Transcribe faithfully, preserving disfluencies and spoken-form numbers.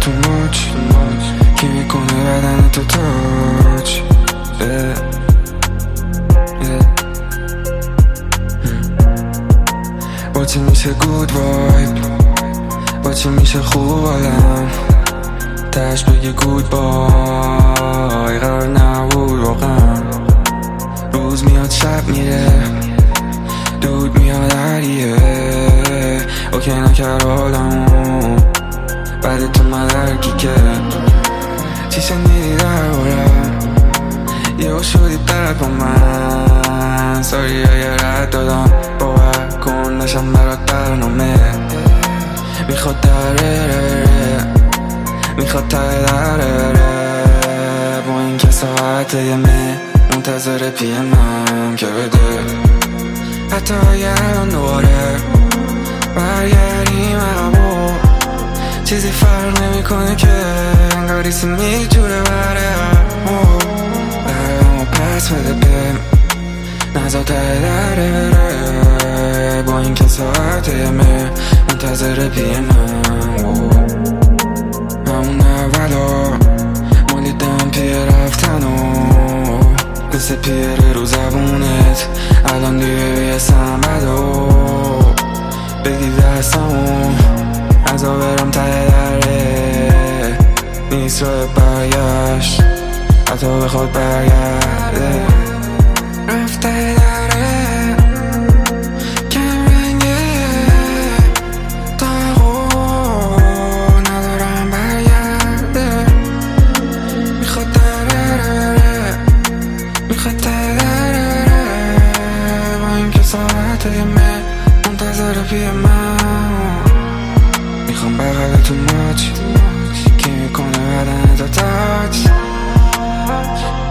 تو ماچ کی میکنه بدن تو تاچ با چی میشه گود وایب، با چی میشه خوب آدم تش بگی گود بای، قرار نبود واقعا. روز میاد شب میره، دود میاد علیه، اوکی نکر حالمو بعد تو مدرکی که چی شنیدی در بارم، یهو شدی درد با من. ساری های رد دادم باور کن نشم برات برنامه، میخواد دره میخواد ته دره با این که ساعت یمه منتظر پیمم که بده، حتی اگر اون دوباره برگردیم عقبو چیزی فرق نمی کنه که انگاری سمی جوره بره برمو پس بده بهم نزا ته دره بره با این که ساعت یمه منتظر پیمم. همون اولا مالیدم پیه رفتن و قصه پیره رو زبونت الان دیگه بیسم بدو بگی دستمو ازا برم ته دره نیست راه برگشت حتی بخواد برگرده رفته دره کم رنگه داغو ندارم برگرده میخواد دره میخواد دره با این که ساعت یمه منتظر پیه من میخوام بغل تو ماچ کی میکنه بدن تو تاچ